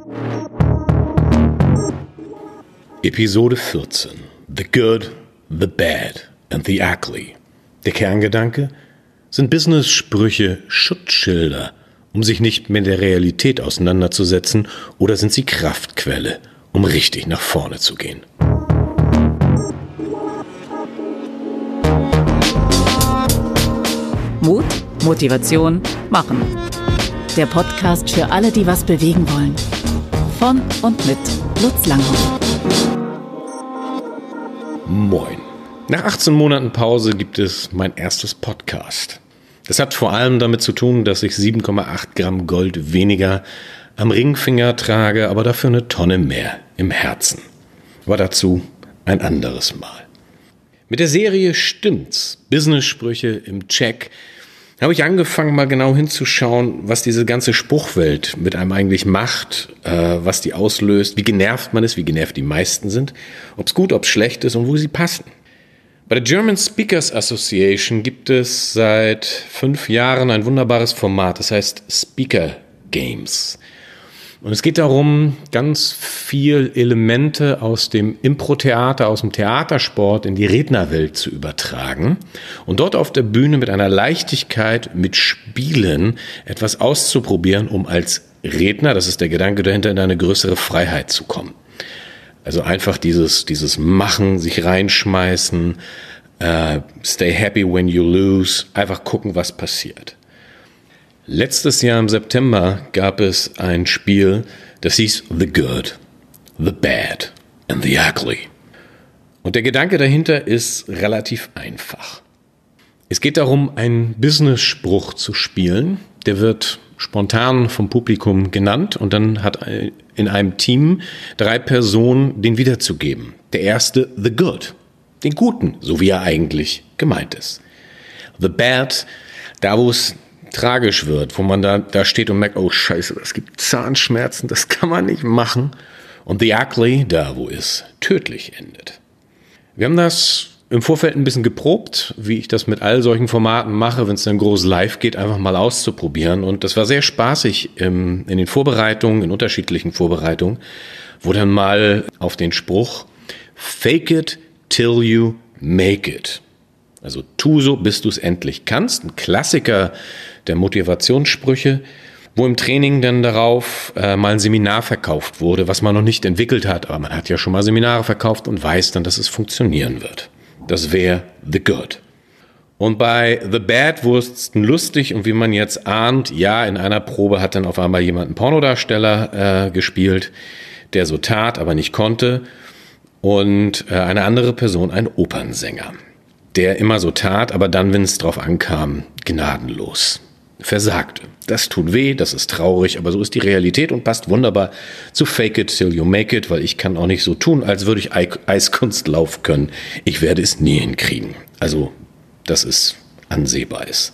Episode 14. The Good, the Bad and the Ugly. Der Kerngedanke? Sind Business-Sprüche Schutzschilder, um sich nicht mit der Realität auseinanderzusetzen, oder sind sie Kraftquelle, um richtig nach vorne zu gehen? Mut, Motivation, Machen. Der Podcast für alle, die was bewegen wollen. Von und mit Lutz Langhoff. Moin. Nach 18 Monaten Pause gibt es mein erstes Podcast. Das hat vor allem damit zu tun, dass ich 7,8 Gramm Gold weniger am Ringfinger trage, aber dafür eine Tonne mehr im Herzen. Aber dazu ein anderes Mal. Mit der Serie Stimmt's, Business-Sprüche im Check, habe ich angefangen, mal genau hinzuschauen, was diese ganze Spruchwelt mit einem eigentlich macht, was die auslöst, wie genervt man ist, wie genervt die meisten sind, ob es gut, ob es schlecht ist und wo sie passen. Bei der German Speakers Association gibt es seit 5 Jahren ein wunderbares Format, das heißt Speaker Games. Und es geht darum, ganz viel Elemente aus dem Impro-Theater, aus dem Theatersport in die Rednerwelt zu übertragen und dort auf der Bühne mit einer Leichtigkeit, mit Spielen etwas auszuprobieren, um als Redner, das ist der Gedanke dahinter, in eine größere Freiheit zu kommen. Also einfach dieses Machen, sich reinschmeißen, stay happy when you lose, einfach gucken, was passiert. Letztes Jahr im September gab es ein Spiel, das hieß The Good, the Bad and the Ugly. Und der Gedanke dahinter ist relativ einfach. Es geht darum, einen Business-Spruch zu spielen. Der wird spontan vom Publikum genannt und dann hat in einem Team 3 Personen den wiederzugeben. Der erste, The Good, den Guten, so wie er eigentlich gemeint ist. The Bad, da wo es tragisch wird, wo man da steht und merkt, oh Scheiße, das gibt Zahnschmerzen, das kann man nicht machen. Und the Ugly, da wo es tödlich endet. Wir haben das im Vorfeld ein bisschen geprobt, wie ich das mit all solchen Formaten mache, wenn es dann groß live geht, einfach mal auszuprobieren. Und das war sehr spaßig in den Vorbereitungen, in unterschiedlichen Vorbereitungen, wo dann mal auf den Spruch Fake it till you make it. Also tu so, bis du es endlich kannst. Ein Klassiker der Motivationssprüche, wo im Training dann darauf mal ein Seminar verkauft wurde, was man noch nicht entwickelt hat. Aber man hat ja schon mal Seminare verkauft und weiß dann, dass es funktionieren wird. Das wäre The Good. Und bei The Bad wurde es lustig und wie man jetzt ahnt, ja, in einer Probe hat dann auf einmal jemand einen Pornodarsteller gespielt, der so tat, aber nicht konnte. Und eine andere Person ein Opernsänger, der immer so tat, aber dann, wenn es drauf ankam, gnadenlos versagte. Das tut weh, das ist traurig, aber so ist die Realität und passt wunderbar zu Fake it till you make it, weil ich kann auch nicht so tun, als würde ich Eiskunstlauf können. Ich werde es nie hinkriegen. Also, dass es ansehbar ist.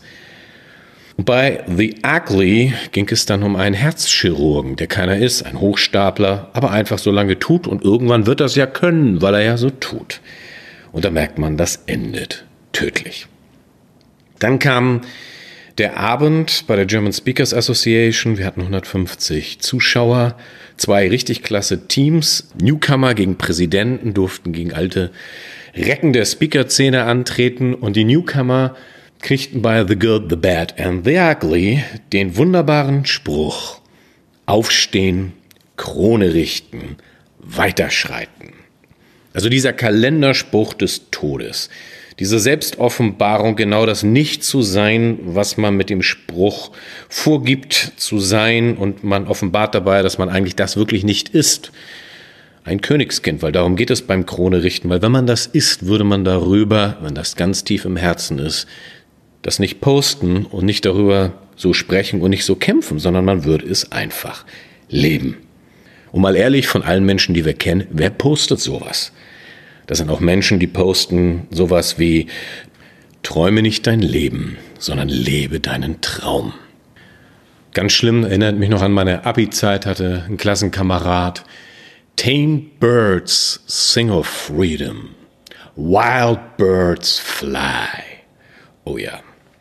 Und bei The Ugly ging es dann um einen Herzchirurgen, der keiner ist, ein Hochstapler, aber einfach so lange tut und irgendwann wird das ja können, weil er ja so tut. Und da merkt man, das endet tödlich. Dann kam der Abend bei der German Speakers Association. Wir hatten 150 Zuschauer, 2 richtig klasse Teams. Newcomer gegen Präsidenten durften gegen alte Recken der Speaker-Szene antreten. Und die Newcomer kriegten bei The Good, the Bad and the Ugly den wunderbaren Spruch: Aufstehen, Krone richten, weiterschreiten. Also dieser Kalenderspruch des Todes, diese Selbstoffenbarung, genau das nicht zu sein, was man mit dem Spruch vorgibt zu sein, und man offenbart dabei, dass man eigentlich das wirklich nicht ist. Ein Königskind, weil darum geht es beim Krone richten, weil wenn man das ist, würde man darüber, wenn das ganz tief im Herzen ist, das nicht posten und nicht darüber so sprechen und nicht so kämpfen, sondern man würde es einfach leben. Und mal ehrlich, von allen Menschen, die wir kennen, wer postet sowas? Das sind auch Menschen, die posten sowas wie: Träume nicht dein Leben, sondern lebe deinen Traum. Ganz schlimm, erinnert mich noch an meine Abi-Zeit, hatte ein Klassenkamerad: Tame birds sing of freedom, wild birds fly. Oh ja.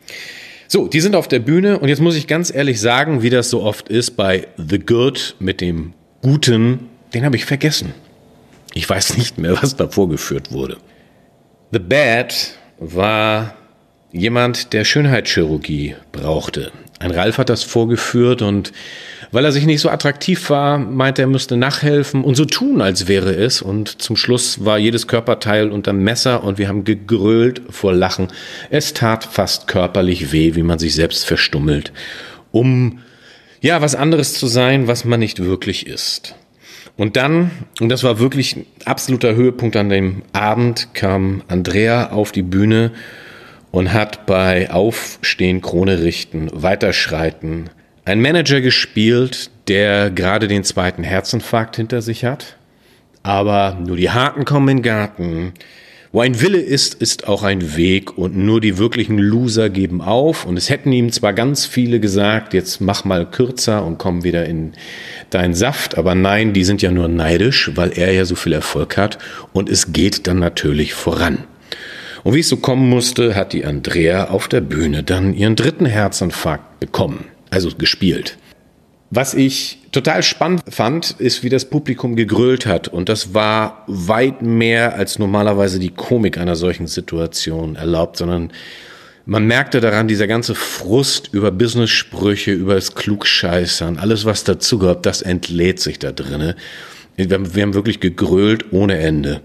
So, die sind auf der Bühne und jetzt muss ich ganz ehrlich sagen, wie das so oft ist bei The Good mit dem Guten, den habe ich vergessen. Ich weiß nicht mehr, was da vorgeführt wurde. The Bad war jemand, der Schönheitschirurgie brauchte. Ein Ralf hat das vorgeführt und weil er sich nicht so attraktiv war, meinte er müsste nachhelfen und so tun, als wäre es. Und zum Schluss war jedes Körperteil unterm Messer und wir haben gegrölt vor Lachen. Es tat fast körperlich weh, wie man sich selbst verstummelt, um ja was anderes zu sein, was man nicht wirklich ist. Und dann, und das war wirklich ein absoluter Höhepunkt an dem Abend, kam Andrea auf die Bühne und hat bei Aufstehen, Krone richten, Weiterschreiten einen Manager gespielt, der gerade den 2. Herzinfarkt hinter sich hat. Aber nur die Harten kommen in den Garten. Wo ein Wille ist, ist auch ein Weg und nur die wirklichen Loser geben auf. Und es hätten ihm zwar ganz viele gesagt, jetzt mach mal kürzer und komm wieder in deinen Saft. Aber nein, die sind ja nur neidisch, weil er ja so viel Erfolg hat. Und es geht dann natürlich voran. Und wie es so kommen musste, hat die Andrea auf der Bühne dann ihren 3. Herzinfarkt bekommen. Also gespielt. Was ich total spannend fand, ist, wie das Publikum gegrölt hat. Und das war weit mehr, als normalerweise die Komik einer solchen Situation erlaubt, sondern man merkte daran, dieser ganze Frust über Business-Sprüche, über das Klugscheißern, alles, was dazugehört, das entlädt sich da drinne. Wir haben wirklich gegrölt ohne Ende.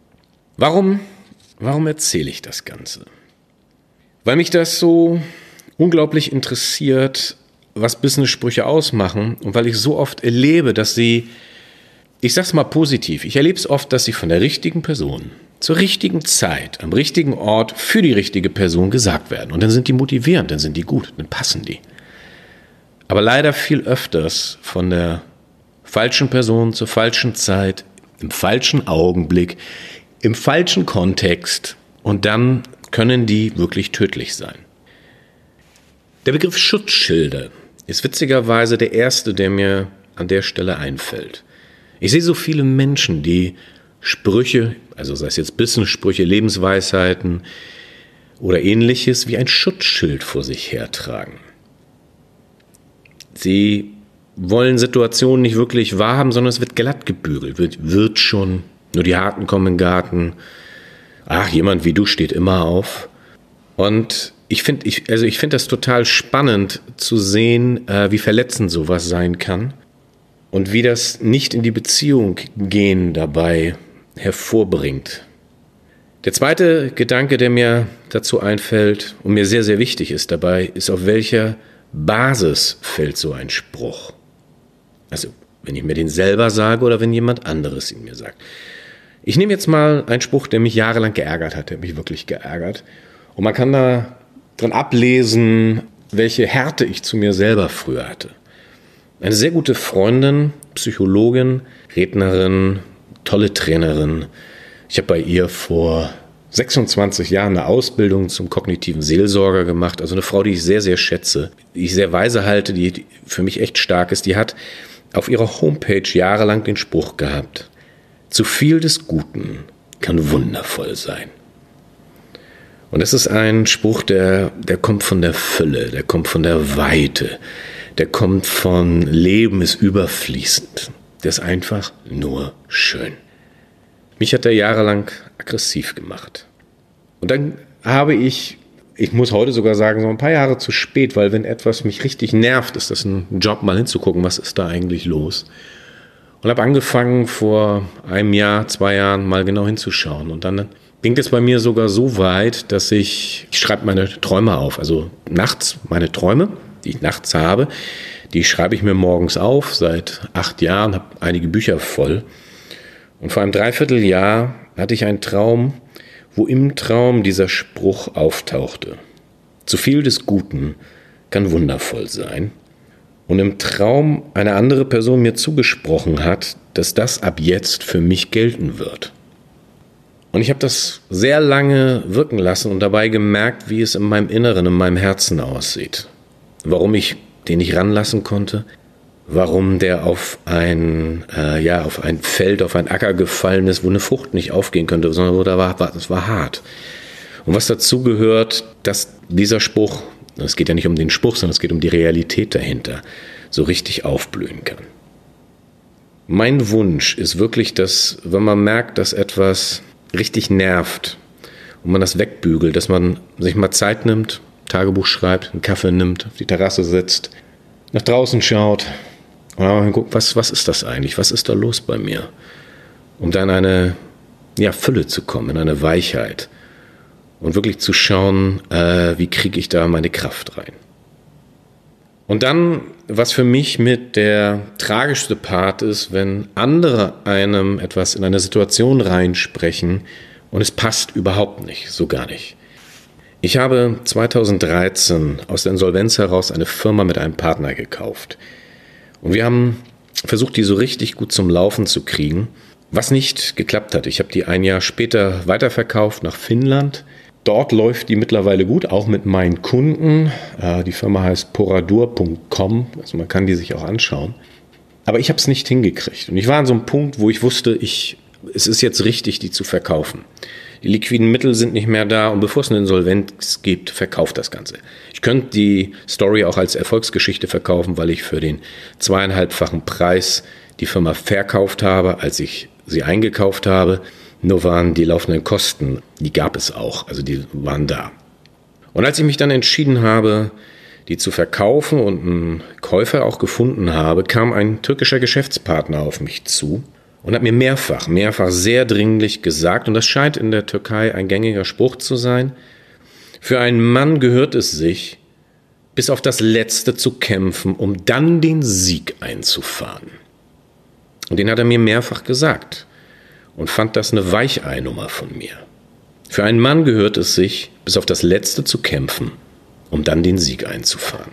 Warum erzähle ich das Ganze? Weil mich das so unglaublich interessiert, was Business-Sprüche ausmachen und weil ich so oft erlebe, dass sie, ich sag's mal positiv, ich erlebe es oft, dass sie von der richtigen Person zur richtigen Zeit, am richtigen Ort für die richtige Person gesagt werden. Und dann sind die motivierend, dann sind die gut, dann passen die. Aber leider viel öfters von der falschen Person zur falschen Zeit, im falschen Augenblick, im falschen Kontext und dann können die wirklich tödlich sein. Der Begriff Schutzschilde ist witzigerweise der erste, der mir an der Stelle einfällt. Ich sehe so viele Menschen, die Sprüche, also sei es jetzt Business-Sprüche, Lebensweisheiten oder ähnliches, wie ein Schutzschild vor sich hertragen. Sie wollen Situationen nicht wirklich wahrhaben, sondern es wird glatt gebügelt, wird schon, nur die Harten kommen in den Garten. Ach, jemand wie du steht immer auf. Und ich finde das total spannend zu sehen, wie verletzend sowas sein kann und wie das nicht in die Beziehung gehen dabei hervorbringt. Der zweite Gedanke, der mir dazu einfällt und mir sehr, sehr wichtig ist dabei, ist, auf welcher Basis fällt so ein Spruch? Also, wenn ich mir den selber sage oder wenn jemand anderes ihn mir sagt. Ich nehme jetzt mal einen Spruch, der mich jahrelang geärgert hat, der mich wirklich geärgert. Und man kann da dran ablesen, welche Härte ich zu mir selber früher hatte. Eine sehr gute Freundin, Psychologin, Rednerin, tolle Trainerin. Ich habe bei ihr vor 26 Jahren eine Ausbildung zum kognitiven Seelsorger gemacht. Also eine Frau, die ich sehr, sehr schätze, die ich sehr weise halte, die für mich echt stark ist. Die hat auf ihrer Homepage jahrelang den Spruch gehabt: Zu viel des Guten kann wundervoll sein. Und das ist ein Spruch, der kommt von der Fülle, der kommt von der Weite, der kommt von Leben ist überfließend. Der ist einfach nur schön. Mich hat er jahrelang aggressiv gemacht. Und dann habe ich muss heute sogar sagen, so ein paar Jahre zu spät, weil wenn etwas mich richtig nervt, ist das ein Job, mal hinzugucken, was ist da eigentlich los. Und habe angefangen, vor einem Jahr, 2 Jahren mal genau hinzuschauen. Und dann ging es bei mir sogar so weit, dass ich schreibe meine Träume auf. Also nachts meine Träume, die ich nachts habe, die schreibe ich mir morgens auf. Seit 8 Jahren, habe einige Bücher voll. Und vor einem Dreivierteljahr hatte ich einen Traum, wo im Traum dieser Spruch auftauchte: Zu viel des Guten kann wundervoll sein. Und im Traum eine andere Person mir zugesprochen hat, dass das ab jetzt für mich gelten wird. Und ich habe das sehr lange wirken lassen und dabei gemerkt, wie es in meinem Inneren, in meinem Herzen aussieht. Warum ich den nicht ranlassen konnte, warum der auf ein Feld, auf ein Acker gefallen ist, wo eine Frucht nicht aufgehen könnte, sondern wo das war hart. Und was dazu gehört, dass dieser Spruch, es geht ja nicht um den Spruch, sondern es geht um die Realität dahinter, so richtig aufblühen kann. Mein Wunsch ist wirklich, dass, wenn man merkt, dass etwas richtig nervt und man das wegbügelt, dass man sich mal Zeit nimmt, Tagebuch schreibt, einen Kaffee nimmt, auf die Terrasse sitzt, nach draußen schaut und dann guckt, was ist das eigentlich? Was ist da los bei mir? Um dann in eine Fülle zu kommen, in eine Weichheit und wirklich zu schauen, wie kriege ich da meine Kraft rein. Und dann, was für mich mit der tragischste Part ist, wenn andere einem etwas in eine Situation reinsprechen und es passt überhaupt nicht, so gar nicht. Ich habe 2013 aus der Insolvenz heraus eine Firma mit einem Partner gekauft. Und wir haben versucht, die so richtig gut zum Laufen zu kriegen, was nicht geklappt hat. Ich habe die ein Jahr später weiterverkauft nach Finnland. Dort läuft die mittlerweile gut, auch mit meinen Kunden. Die Firma heißt poradur.com, also man kann die sich auch anschauen. Aber ich habe es nicht hingekriegt. Und ich war an so einem Punkt, wo ich wusste, es ist jetzt richtig, die zu verkaufen. Die liquiden Mittel sind nicht mehr da und bevor es eine Insolvenz gibt, verkauft das Ganze. Ich könnte die Story auch als Erfolgsgeschichte verkaufen, weil ich für den 2,5-fachen Preis die Firma verkauft habe, als ich sie eingekauft habe. Nur waren die laufenden Kosten, die gab es auch, also die waren da. Und als ich mich dann entschieden habe, die zu verkaufen und einen Käufer auch gefunden habe, kam ein türkischer Geschäftspartner auf mich zu und hat mir mehrfach sehr dringlich gesagt, und das scheint in der Türkei ein gängiger Spruch zu sein, für einen Mann gehört es sich, bis auf das Letzte zu kämpfen, um dann den Sieg einzufahren. Und den hat er mir mehrfach gesagt. Und fand das eine Weichei-Nummer von mir. Für einen Mann gehört es sich, bis auf das Letzte zu kämpfen, um dann den Sieg einzufahren.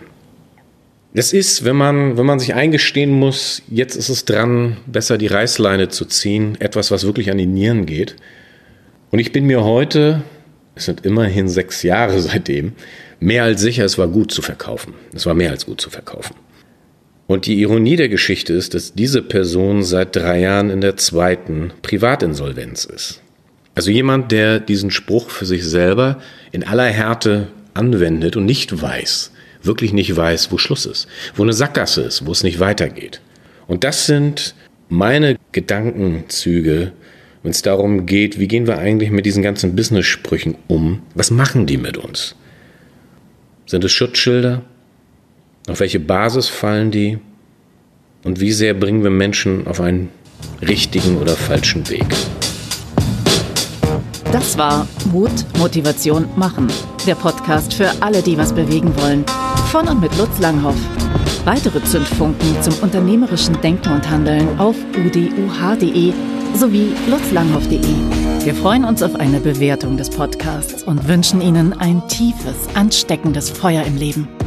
Das ist, wenn man sich eingestehen muss, jetzt ist es dran, besser die Reißleine zu ziehen, etwas, was wirklich an die Nieren geht. Und ich bin mir heute, es sind immerhin 6 Jahre seitdem, mehr als sicher, es war gut zu verkaufen. Es war mehr als gut zu verkaufen. Und die Ironie der Geschichte ist, dass diese Person seit 3 Jahren in der 2. Privatinsolvenz ist. Also jemand, der diesen Spruch für sich selber in aller Härte anwendet und nicht weiß, wirklich nicht weiß, wo Schluss ist, wo eine Sackgasse ist, wo es nicht weitergeht. Und das sind meine Gedankenzüge, wenn es darum geht, wie gehen wir eigentlich mit diesen ganzen Business-Sprüchen um? Was machen die mit uns? Sind es Schutzschilder? Auf welche Basis fallen die? Und wie sehr bringen wir Menschen auf einen richtigen oder falschen Weg? Das war Mut, Motivation, Machen. Der Podcast für alle, die was bewegen wollen. Von und mit Lutz Langhoff. Weitere Zündfunken zum unternehmerischen Denken und Handeln auf uduh.de sowie lutzlanghoff.de. Wir freuen uns auf eine Bewertung des Podcasts und wünschen Ihnen ein tiefes, ansteckendes Feuer im Leben.